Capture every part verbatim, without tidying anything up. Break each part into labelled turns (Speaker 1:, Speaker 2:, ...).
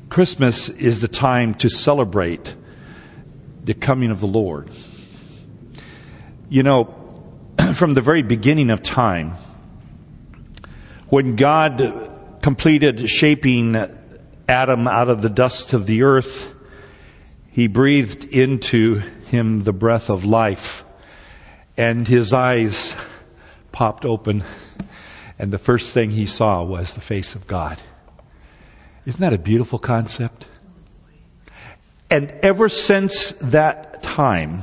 Speaker 1: Christmas is the time to celebrate the coming of the Lord. You know, from the very beginning of time, when God completed shaping Adam out of the dust of the earth, He breathed into him the breath of life, and his eyes popped open, and the first thing he saw was the face of God. Isn't that a beautiful concept? And ever since that time,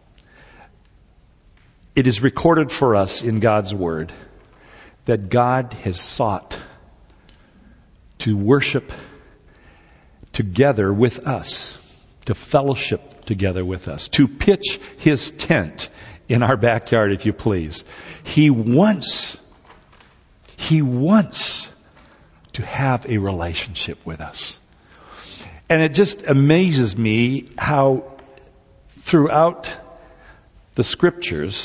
Speaker 1: it is recorded for us in God's Word that God has sought to worship together with us, to fellowship together with us, to pitch His tent in our backyard, if you please. He wants, He wants to have a relationship with us. And it just amazes me how throughout the Scriptures,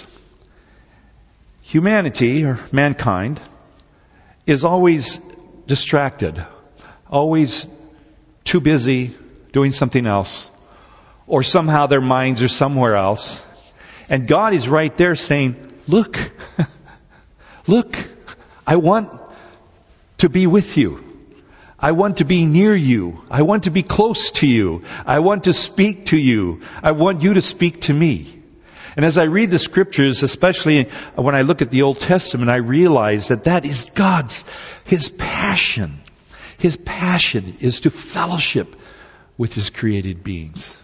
Speaker 1: humanity or mankind is always distracted, always too busy doing something else, or somehow their minds are somewhere else. And God is right there saying, look, look, I want to be with you. I want to be near you. I want to be close to you. I want to speak to you. I want you to speak to me. And as I read the Scriptures, especially when I look at the Old Testament, I realize that that is God's, His passion. His passion is to fellowship with His created beings.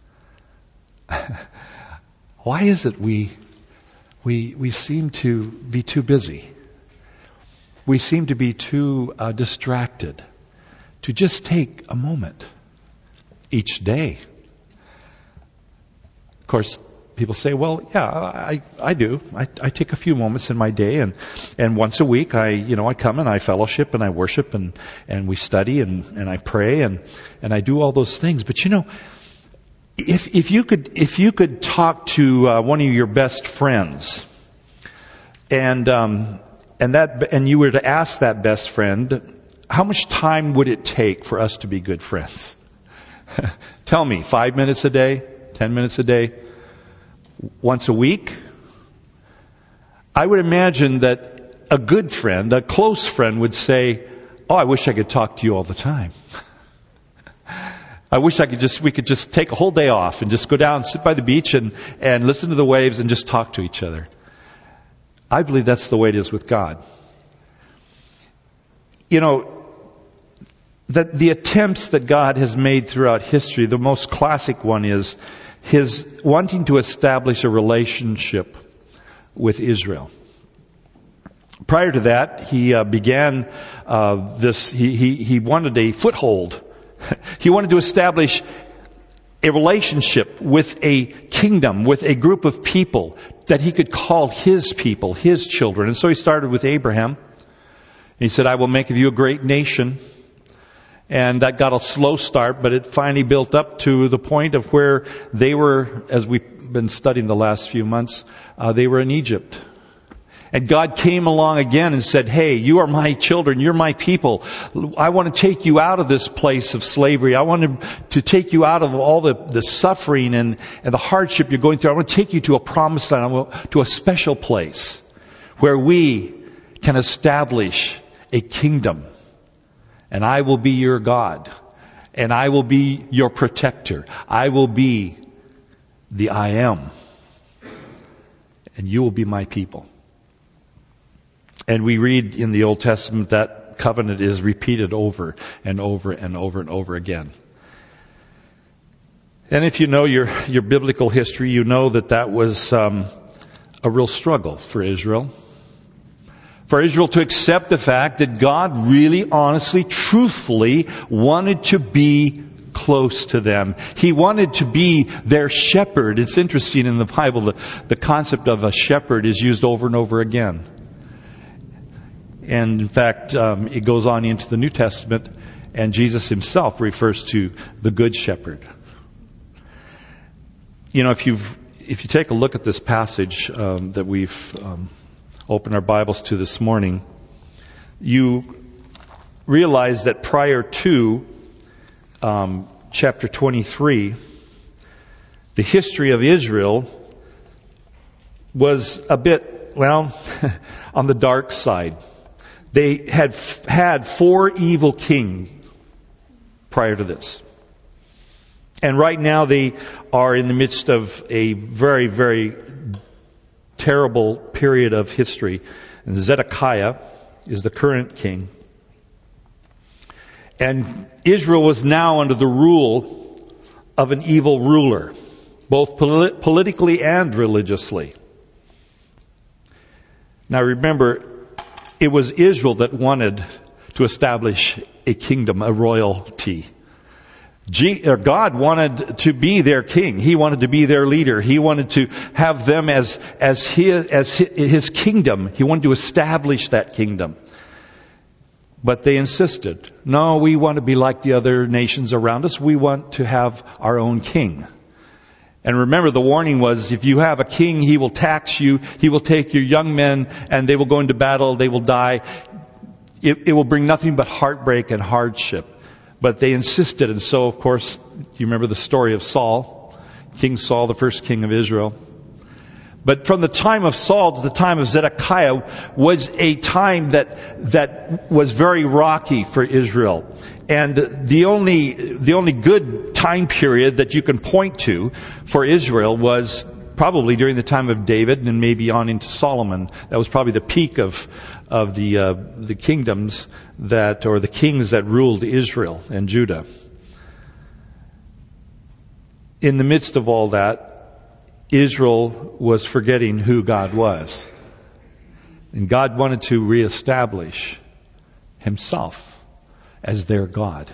Speaker 1: Why is it we, we, we seem to be too busy? We seem to be too uh, distracted to just take a moment each day. Of course, people say, well, yeah, I, I do. I, I take a few moments in my day, and, and once a week I, you know, I come and I fellowship and I worship and, and we study and, and I pray and, and I do all those things. But you know, if, if you could, if you could talk to uh, one of your best friends and, um, and that, and you were to ask that best friend, how much time would it take for us to be good friends? Tell me, five minutes a day, ten minutes a day, once a week? I would imagine that a good friend, a close friend would say, oh, I wish I could talk to you all the time. I wish I could just, we could just take a whole day off and just go down and sit by the beach and, and listen to the waves and just talk to each other. I believe that's the way it is with God. You know, that the attempts that God has made throughout history, the most classic one is His wanting to establish a relationship with Israel. Prior to that, He uh, began uh, this, he, he, he wanted a foothold. He wanted to establish a relationship with a kingdom, with a group of people that He could call His people, His children. And so He started with Abraham. He said, I will make of you a great nation. And that got a slow start, but it finally built up to the point of where they were, as we've been studying the last few months, uh, they were in Egypt. And God came along again and said, hey, you are my children, you're my people. I want to take you out of this place of slavery. I want to, to take you out of all the, the suffering and, and the hardship you're going through. I want to take you to a promised land, I want, to a special place where we can establish a kingdom. And I will be your God. And I will be your protector. I will be the I am. And you will be my people. And we read in the Old Testament that covenant is repeated over and over and over and over again. And if you know your, your biblical history, you know that that was um, a real struggle for Israel. For Israel to accept the fact that God really, honestly, truthfully wanted to be close to them. He wanted to be their shepherd. It's interesting in the Bible, the, the concept of a shepherd is used over and over again. And in fact, um, it goes on into the New Testament, and Jesus Himself refers to the Good Shepherd. You know, if you've if you take a look at this passage um, that we've um, open our Bibles to this morning, you realize that prior to um, chapter twenty-three, the history of Israel was a bit, well, on the dark side. They had f- had four evil kings prior to this. And right now they are in the midst of a very, very terrible period of history. And Zedekiah is the current king. And Israel was now under the rule of an evil ruler, both polit- politically and religiously. Now remember, it was Israel that wanted to establish a kingdom, a royalty. God wanted to be their king. He wanted to be their leader. He wanted to have them as, as his, as his kingdom. He wanted to establish that kingdom. But they insisted, no, we want to be like the other nations around us. We want to have our own king. And remember, the warning was, if you have a king, he will tax you. He will take your young men and they will go into battle. They will die. It, it will bring nothing but heartbreak and hardship. But they insisted. And so, of course, you remember the story of Saul, King Saul, the first king of Israel. But from the time of Saul to the time of Zedekiah was a time that, that was very rocky for Israel. And the only, the only good time period that you can point to for Israel was probably during the time of David and maybe on into Solomon. That was probably the peak of, of the, uh, the kingdoms that, or the kings that ruled Israel and Judah. In the midst of all that, Israel was forgetting who God was. And God wanted to reestablish Himself as their God.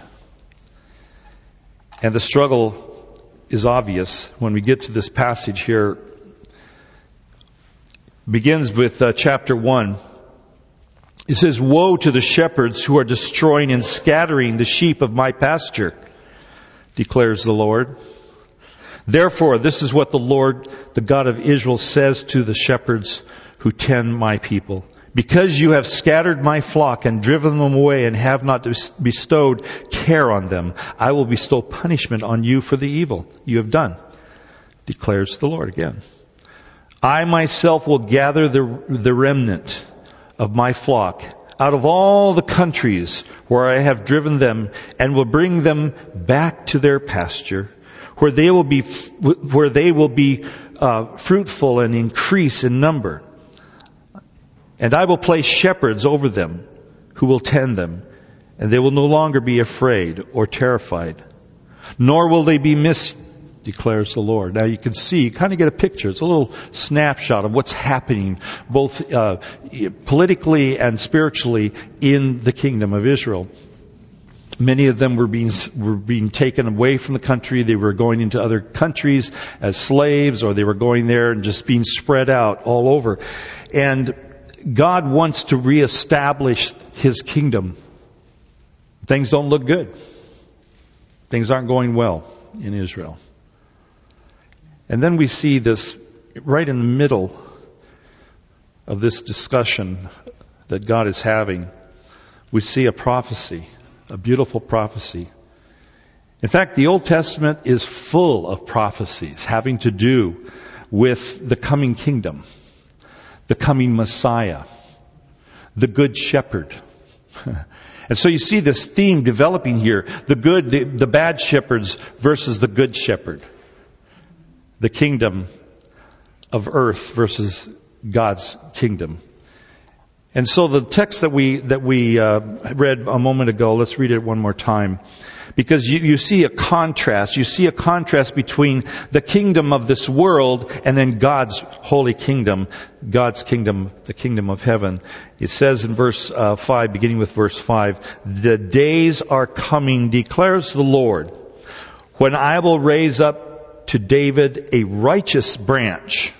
Speaker 1: And the struggle is obvious when we get to this passage here. It begins with uh, chapter one. It says, "Woe to the shepherds who are destroying and scattering the sheep of my pasture, declares the Lord. Therefore, this is what the Lord, the God of Israel, says to the shepherds who tend my people. Because you have scattered my flock and driven them away and have not bestowed care on them, I will bestow punishment on you for the evil you have done, declares the Lord." Again, "I myself will gather the, the remnant of my flock out of all the countries where I have driven them and will bring them back to their pasture, where they will be, where they will be uh, fruitful and increase in number. And I will place shepherds over them who will tend them, and they will no longer be afraid or terrified, nor will they be missing, declares the Lord." Now you can see, kind of get a picture. It's a little snapshot of what's happening both uh, politically and spiritually in the kingdom of Israel. Many of them were being were being taken away from the country. They were going into other countries as slaves, or they were going there and just being spread out all over. And God wants to reestablish His kingdom. Things don't look good. Things aren't going well in Israel. And then we see this right in the middle of this discussion that God is having. We see a prophecy. A beautiful prophecy. In fact, the Old Testament is full of prophecies having to do with the coming kingdom, the coming Messiah, the Good Shepherd. And so you see this theme developing here, the good, the, the bad shepherds versus the Good Shepherd, the kingdom of earth versus God's kingdom. And so the text that we that we uh, read a moment ago, let's read it one more time. Because you, you see a contrast. You see a contrast between the kingdom of this world and then God's holy kingdom, God's kingdom, the kingdom of heaven. It says in verse uh, five, beginning with verse five, "The days are coming, declares the Lord, when I will raise up to David a righteous branch,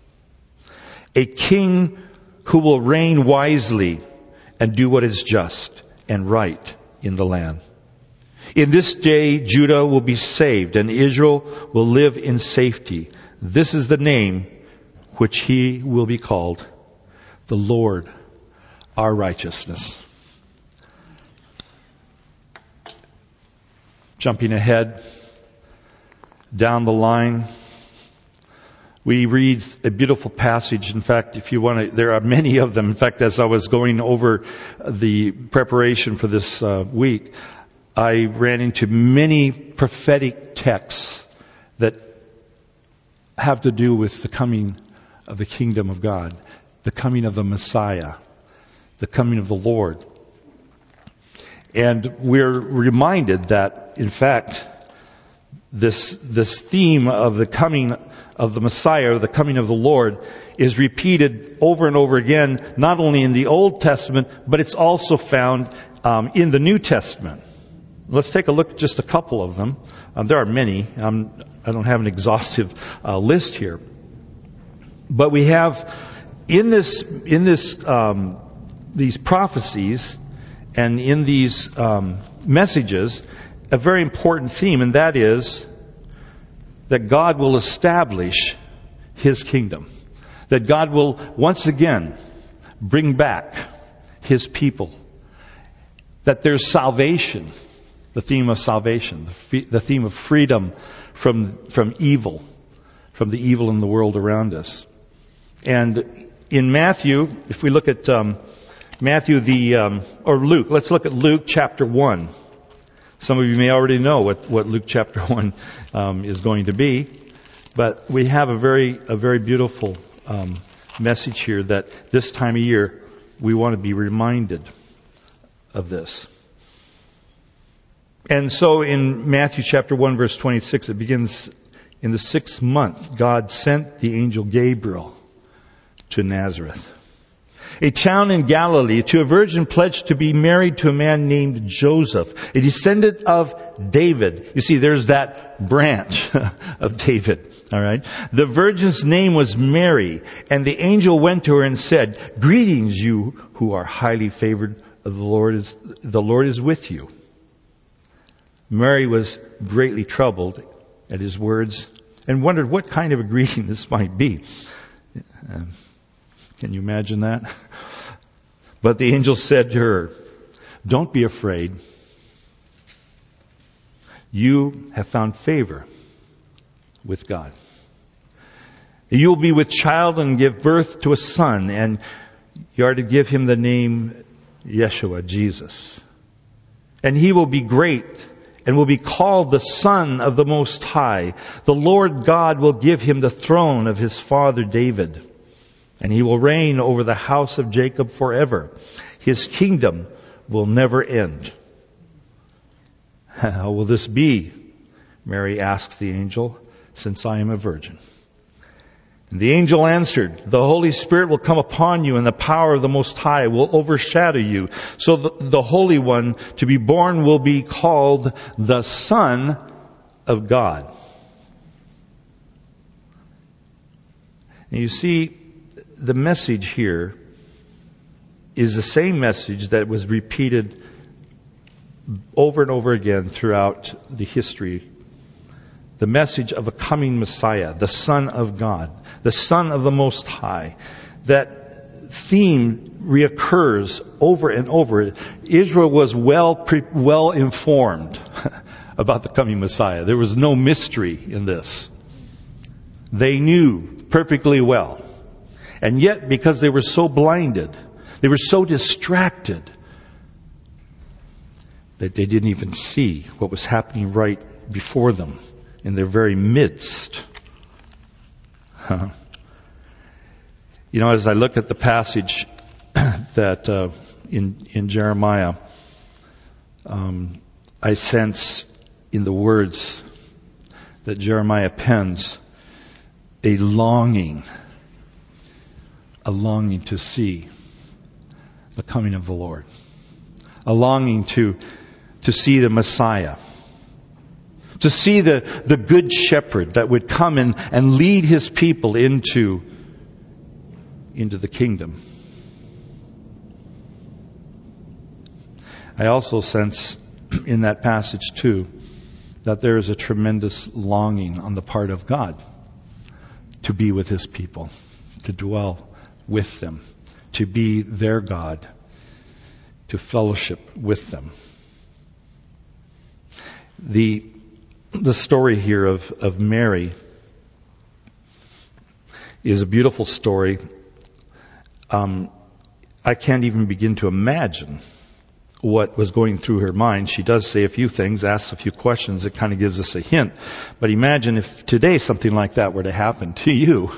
Speaker 1: a king who will reign wisely and do what is just and right in the land. In this day, Judah will be saved and Israel will live in safety. This is the name which he will be called, the Lord, our righteousness." Jumping ahead, down the line, we read a beautiful passage. In fact, if you want to, there are many of them. In fact, as I was going over the preparation for this uh, week, I ran into many prophetic texts that have to do with the coming of the kingdom of God, the coming of the Messiah, the coming of the Lord. And we're reminded that, in fact, this this theme of the coming of the Messiah, or the coming of the Lord, is repeated over and over again, not only in the Old Testament, but it's also found um, in the New Testament. Let's take a look at just a couple of them. Um, there are many. Um, I don't have an exhaustive uh, list here, but we have in this in this um, these prophecies and in these um, messages a very important theme, and that is that God will establish His kingdom. That God will once again bring back His people. That there's salvation, the theme of salvation, the theme of freedom from from evil, from the evil in the world around us. And in Matthew, if we look at um, Matthew the um, or Luke, let's look at Luke chapter one. Some of you may already know what, what Luke chapter one um, is going to be, but we have a very a very beautiful um, message here that this time of year we want to be reminded of this. And so in Matthew chapter one verse twenty-six, it begins, in the sixth month God sent the angel Gabriel to Nazareth, a town in Galilee, to a virgin pledged to be married to a man named Joseph, a descendant of David. You see, there's that branch of David. All right. The virgin's name was Mary, and the angel went to her and said, "Greetings, you who are highly favored. The Lord is the Lord is with you." Mary was greatly troubled at his words and wondered what kind of a greeting this might be. Um, Can you imagine that? But the angel said to her, "Don't be afraid. You have found favor with God. You will be with child and give birth to a son, and you are to give him the name Yeshua, Jesus. And he will be great and will be called the Son of the Most High. The Lord God will give him the throne of his father David. And he will reign over the house of Jacob forever. His kingdom will never end." "How will this be?" Mary asked the angel, "since I am a virgin?" And the angel answered, "The Holy Spirit will come upon you, and the power of the Most High will overshadow you. So the, the Holy One to be born will be called the Son of God." And you see, the message here is the same message that was repeated over and over again throughout the history. The message of a coming Messiah, the Son of God, the Son of the Most High. That theme reoccurs over and over. Israel was well pre- well informed about the coming Messiah. There was no mystery in this. They knew perfectly well. And yet, because they were so blinded, they were so distracted, that they didn't even see what was happening right before them, in their very midst. Huh. You know, as I look at the passage that uh, in in Jeremiah, um, I sense in the words that Jeremiah pens a longing. A longing to see the coming of the Lord. A longing to, to see the Messiah. To see the, the good shepherd that would come and, and lead his people into, into the kingdom. I also sense in that passage too that there is a tremendous longing on the part of God to be with his people, to dwell with them, to be their God, to fellowship with them. The, the story here of, of Mary is a beautiful story. Um, I can't even begin to imagine what was going through her mind. She does say a few things, asks a few questions that kind of gives us a hint. But imagine if today something like that were to happen to you,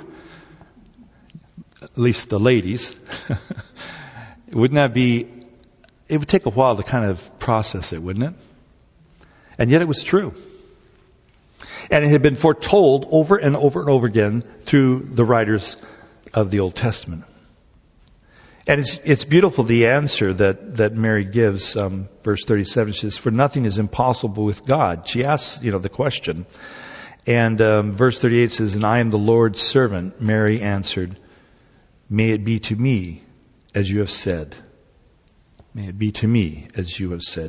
Speaker 1: at least the ladies. Wouldn't that be, it would take a while to kind of process it, wouldn't it? And yet it was true. And it had been foretold over and over and over again through the writers of the Old Testament. And it's, it's beautiful, the answer that, that Mary gives, um, verse thirty-seven, she says, for nothing is impossible with God. She asks, you know, the question. And um, verse thirty-eight says, and I am the Lord's servant. Mary answered, may it be to me as you have said. May it be to me as you have said.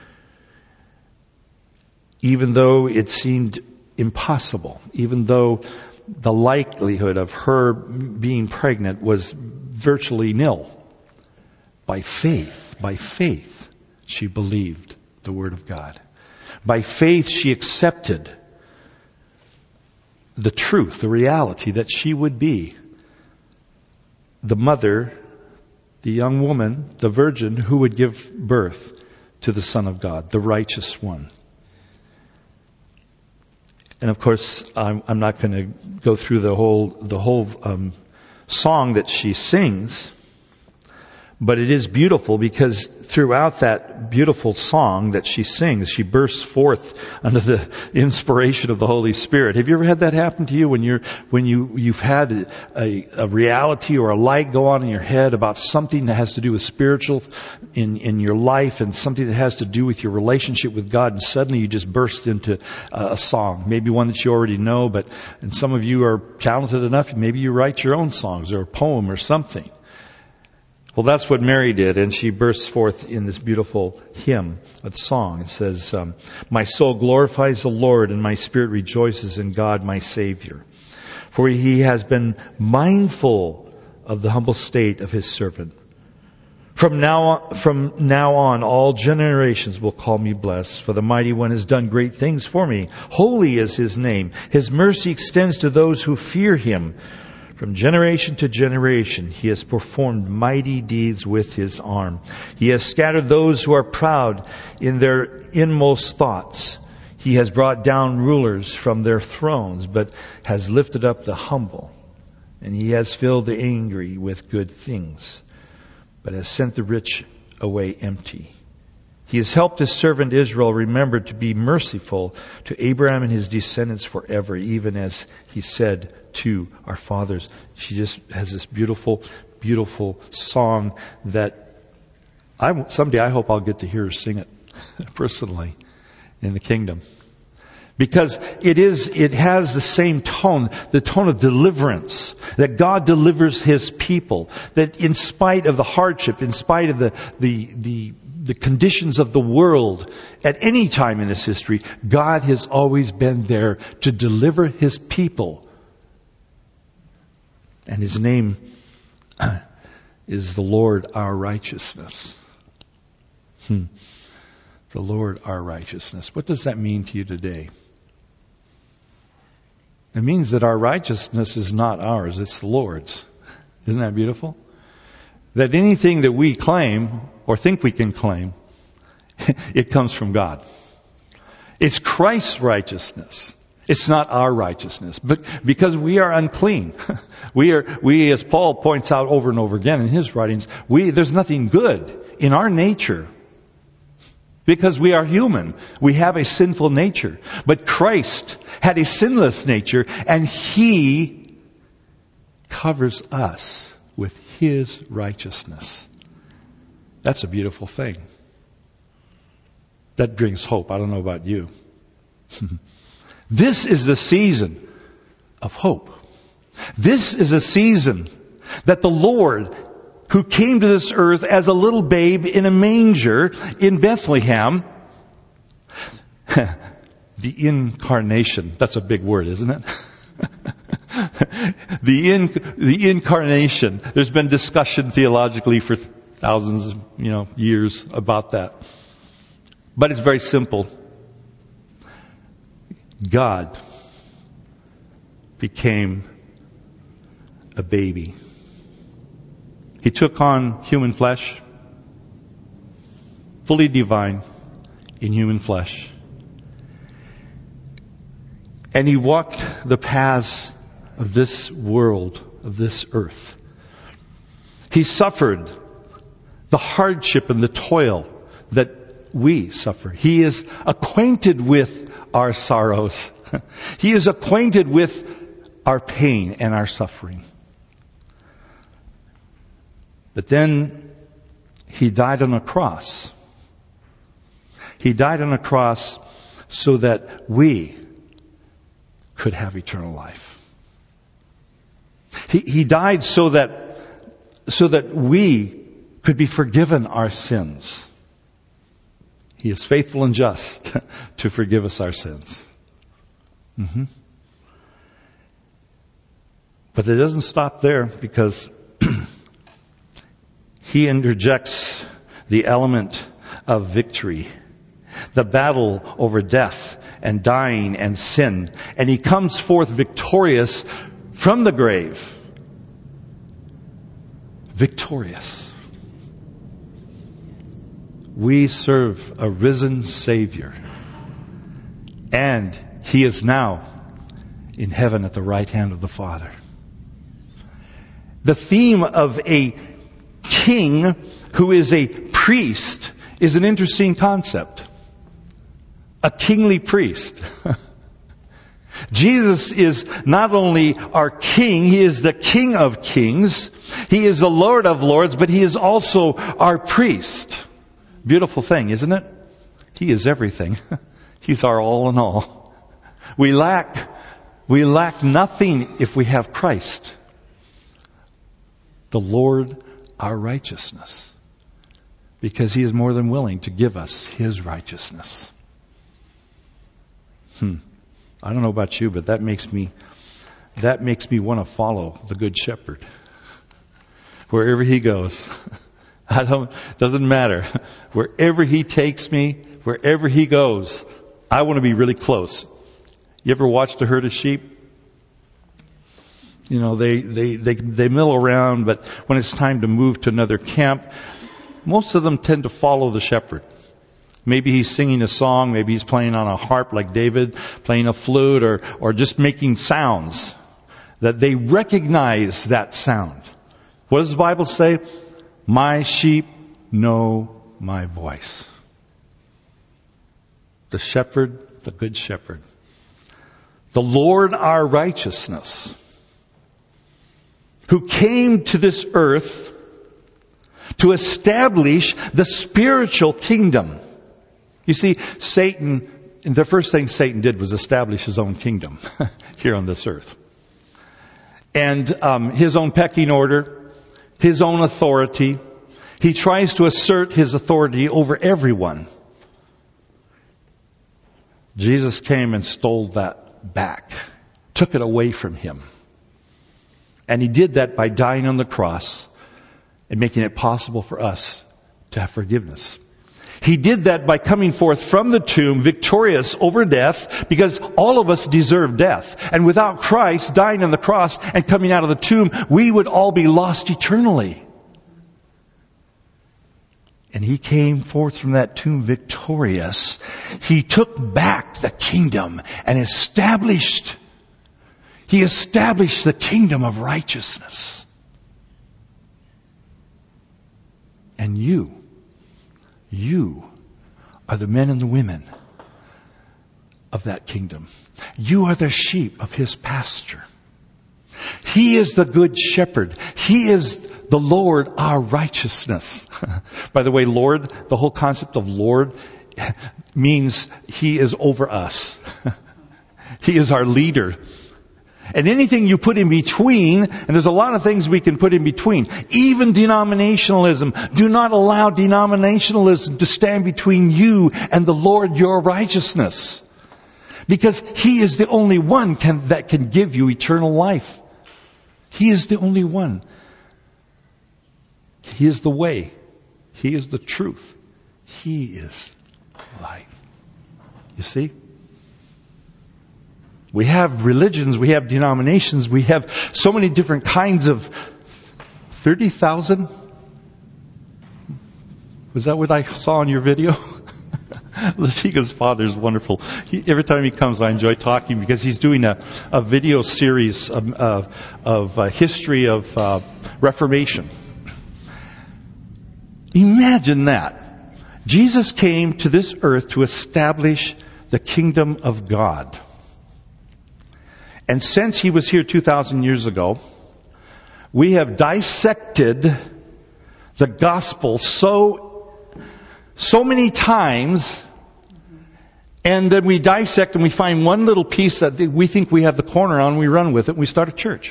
Speaker 1: Even though it seemed impossible, even though the likelihood of her being pregnant was virtually nil, by faith, by faith, she believed the Word of God. By faith, she accepted the truth, the reality that she would be the mother, the young woman, the virgin who would give birth to the Son of God, the righteous one. And of course, I'm, I'm not going to go through the whole the whole um, song that she sings, but it is beautiful because throughout that beautiful song that she sings, she bursts forth under the inspiration of the Holy Spirit. Have you ever had that happen to you when you're when you you've had a, a reality or a light go on in your head about something that has to do with spiritual in in your life and something that has to do with your relationship with God, and suddenly you just burst into a song, maybe one that you already know, but and some of you are talented enough, maybe you write your own songs or a poem or something. Well, that's what Mary did, and she bursts forth in this beautiful hymn, a song. It says, um, my soul glorifies the Lord, and my spirit rejoices in God, my Savior. For he has been mindful of the humble state of his servant. From now on, from now on, all generations will call me blessed, for the Mighty One has done great things for me. Holy is his name. His mercy extends to those who fear him. From generation to generation, he has performed mighty deeds with his arm. He has scattered those who are proud in their inmost thoughts. He has brought down rulers from their thrones, but has lifted up the humble. And he has filled the angry with good things, but has sent the rich away empty. He has helped his servant Israel remember to be merciful to Abraham and his descendants forever, even as he said to our fathers. She just has this beautiful, beautiful song that I, someday I hope I'll get to hear her sing it personally in the kingdom. Because it is, it has the same tone, the tone of deliverance, that God delivers his people, that in spite of the hardship, in spite of the, the, the, the conditions of the world, at any time in its history, God has always been there to deliver his people. And his name is the Lord our righteousness. Hmm. The Lord our righteousness. What does that mean to you today? It means that our righteousness is not ours, it's the Lord's. Isn't that beautiful? That anything that we claim or think we can claim, it comes from God. It's Christ's righteousness. It's not our righteousness. But because we are unclean. We are, we, as Paul points out over and over again in his writings, we, there's nothing good in our nature. Because we are human. We have a sinful nature. But Christ had a sinless nature, and he covers us with his righteousness. That's a beautiful thing. That brings hope. I don't know about you. This is the season of hope. This is a season that the Lord, who came to this earth as a little babe in a manger in Bethlehem, the incarnation, that's a big word, isn't it? the in, the incarnation. There's been discussion theologically for thousands of, you know, years about that. But it's very simple. God became a baby. He took on human flesh, fully divine in human flesh. And He walked the paths of this world, of this earth. He suffered the hardship and the toil that we suffer. He is acquainted with our sorrows. He is acquainted with our pain and our suffering. But then He died on a cross. He died on a cross so that we could have eternal life. He, he died so that, so that we could be forgiven our sins. He is faithful and just to forgive us our sins. Mm-hmm. But it doesn't stop there, because He interjects the element of victory, the battle over death and dying and sin. And He comes forth victorious from the grave. Victorious. We serve a risen Savior. And He is now in heaven at the right hand of the Father. The theme of a king who is a priest is an interesting concept. A kingly priest. Jesus is not only our King, He is the King of kings. He is the Lord of lords, but He is also our priest. Beautiful thing, isn't it? He is everything. He's our all in all. We lack, we lack nothing if we have Christ. The Lord, our righteousness. Because He is more than willing to give us His righteousness. Hmm. I don't know about you, but that makes me, that makes me want to follow the Good Shepherd. Wherever He goes. I don't, doesn't matter. Wherever He takes me, wherever He goes, I want to be really close. You ever watched a herd of sheep? You know, they, they, they, they mill around, but when it's time to move to another camp, most of them tend to follow the shepherd. Maybe he's singing a song, maybe he's playing on a harp like David, playing a flute, or, or just making sounds that they recognize that sound. What does the Bible say? My sheep know my voice. The shepherd, the good shepherd. The Lord our righteousness, who came to this earth to establish the spiritual kingdom. You see, Satan, the first thing Satan did was establish his own kingdom here on this earth. And um, his own pecking order, his own authority. He tries to assert his authority over everyone. Jesus came and stole that back, took it away from him. And He did that by dying on the cross and making it possible for us to have forgiveness. He did that by coming forth from the tomb victorious over death, because all of us deserve death. And without Christ dying on the cross and coming out of the tomb, we would all be lost eternally. And He came forth from that tomb victorious. He took back the kingdom and established, He established the kingdom of righteousness. And you, you are the men and the women of that kingdom. You are the sheep of His pasture. He is the good shepherd. He is the Lord, our righteousness. By the way, Lord, the whole concept of Lord means He is over us. He is our leader. And anything you put in between, and there's a lot of things we can put in between, even denominationalism, do not allow denominationalism to stand between you and the Lord, your righteousness. Because He is the only one can, that can give you eternal life. He is the only one. He is the way. He is the truth. He is life. You see? We have religions, we have denominations, we have so many different kinds of thirty thousand? Was that what I saw in your video? Latiga's father is wonderful. He, every time he comes, I enjoy talking because he's doing a, a video series of, of, of uh, history of uh, Reformation. Imagine that. Jesus came to this earth to establish the kingdom of God. And since he was here two thousand years ago, we have dissected the gospel so, so many times, and then we dissect and we find one little piece that we think we have the corner on, we run with it, and we start a church.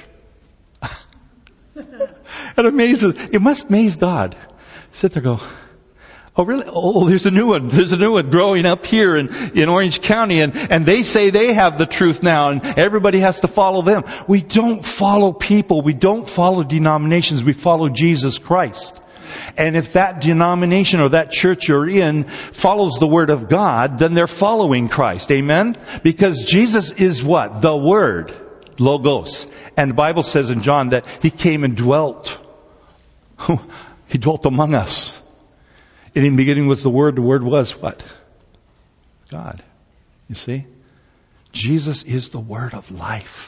Speaker 1: It amazes, it must amaze God. Sit there and go, oh really? Oh, there's a new one. There's a new one growing up here in, in Orange County, and, and they say they have the truth now and everybody has to follow them. We don't follow people. We don't follow denominations. We follow Jesus Christ. And if that denomination or that church you're in follows the Word of God, then they're following Christ. Amen? Because Jesus is what? The Word. Logos. And the Bible says in John that He came and dwelt. He dwelt among us. And in the beginning was the Word. The Word was what? God. You see? Jesus is the Word of life.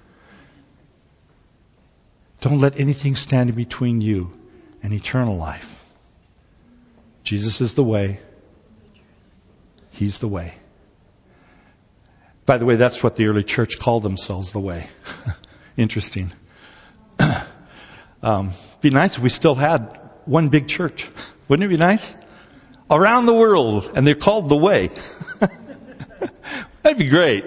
Speaker 1: Don't let anything stand in between you and eternal life. Jesus is the way. He's the way. By the way, that's what the early church called themselves, the way. Interesting. um, be nice if we still had one big church. Wouldn't it be nice? Around the world, and they're called the way. That'd be great.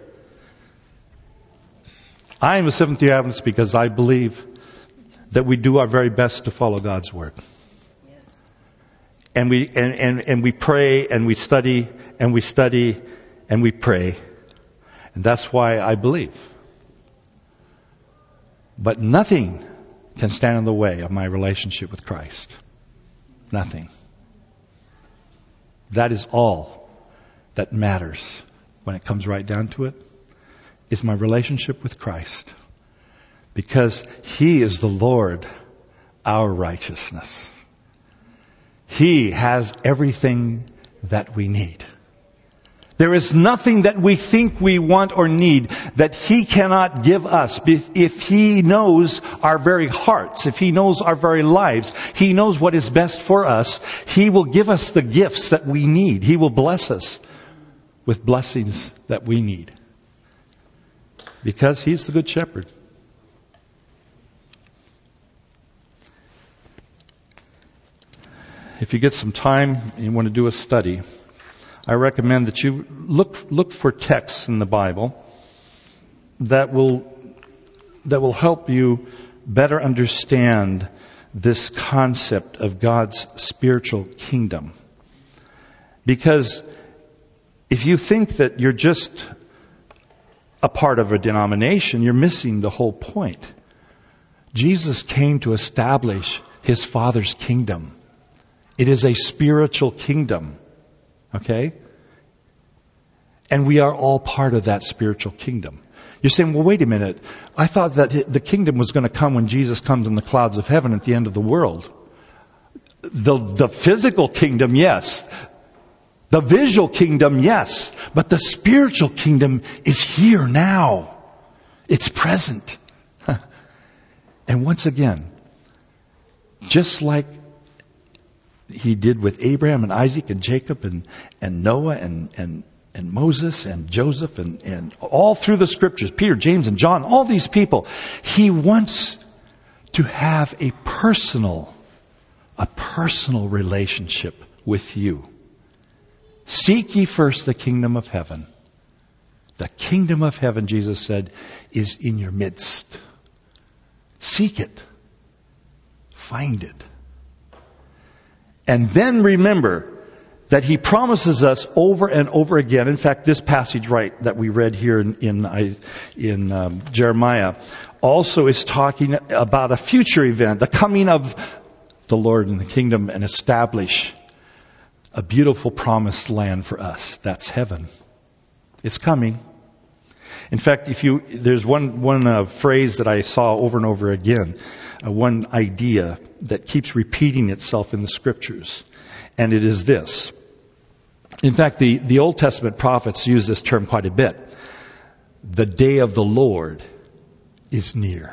Speaker 1: I am a Seventh-day Adventist because I believe that we do our very best to follow God's Word. Yes. And we and, and, and we pray and we study and we study and we pray. And that's why I believe. But nothing can stand in the way of my relationship with Christ. Nothing. That is all that matters when it comes right down to it, is my relationship with Christ. Because He is the Lord, our righteousness. He has everything that we need. There is nothing that we think we want or need that He cannot give us. If He knows our very hearts, if He knows our very lives, He knows what is best for us, He will give us the gifts that we need. He will bless us with blessings that we need. Because He's the Good Shepherd. If you get some time and you want to do a study, I recommend that you look look for texts in the Bible that will that will help you better understand this concept of God's spiritual kingdom. Because if you think that you're just a part of a denomination, you're missing the whole point. Jesus came to establish His Father's kingdom. It is a spiritual kingdom. Okay? And we are all part of that spiritual kingdom. You're saying, well, wait a minute. I thought that the kingdom was going to come when Jesus comes in the clouds of heaven at the end of the world. The, the physical kingdom, yes. The visual kingdom, yes. But the spiritual kingdom is here now. It's present. And once again, just like He did with Abraham and Isaac and Jacob and, and Noah and, and, and Moses and Joseph and, and all through the scriptures, Peter, James, and John, all these people, He wants to have a personal, a personal relationship with you. Seek ye first the kingdom of heaven. The kingdom of heaven, Jesus said, is in your midst. Seek it. Find it. And then remember that He promises us over and over again. In fact, this passage right that we read here in in, in um, Jeremiah also is talking about a future event, the coming of the Lord in the kingdom, and establish a beautiful promised land for us. That's heaven. It's coming. In fact, if you, there's one, one uh, phrase that I saw over and over again, uh, one idea that keeps repeating itself in the scriptures, and it is this. In fact, the, the Old Testament prophets use this term quite a bit. The day of the Lord is near.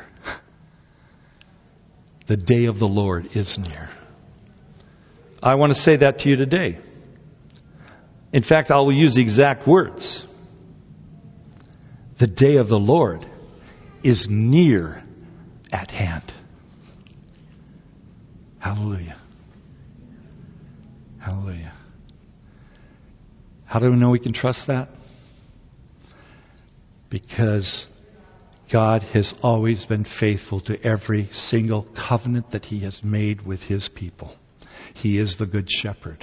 Speaker 1: The day of the Lord is near. I want to say that to you today. In fact, I will use the exact words. The day of the Lord is near at hand. Hallelujah. Hallelujah. How do we know we can trust that? Because God has always been faithful to every single covenant that He has made with His people. He is the Good Shepherd.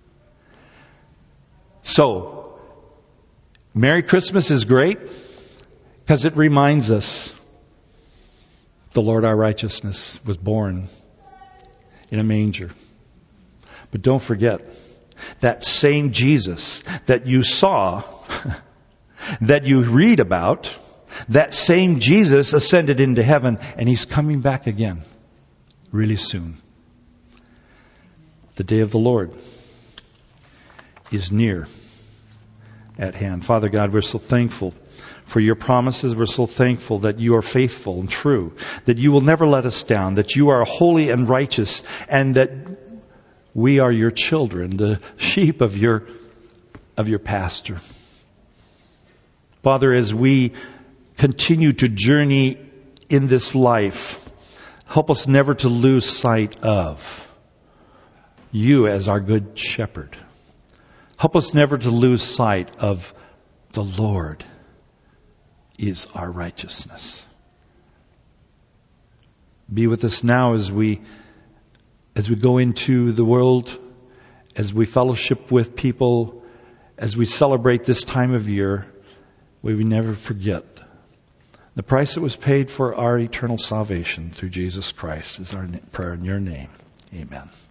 Speaker 1: So, Merry Christmas is great because it reminds us the Lord our righteousness was born in a manger. But don't forget, that same Jesus that you saw, that you read about, that same Jesus ascended into heaven, and He's coming back again really soon. The day of the Lord is near at hand. Father God, we're so thankful for your promises. We're so thankful that you are faithful and true, that you will never let us down, that you are holy and righteous, and that we are your children, the sheep of your of your pasture. Father, as we continue to journey in this life, help us never to lose sight of you as our good shepherd. Help us never to lose sight of the Lord is our righteousness. Be with us now as we as we go into the world, as we fellowship with people, as we celebrate this time of year. May we never forget the price that was paid for our eternal salvation through Jesus Christ is our prayer in your name. Amen.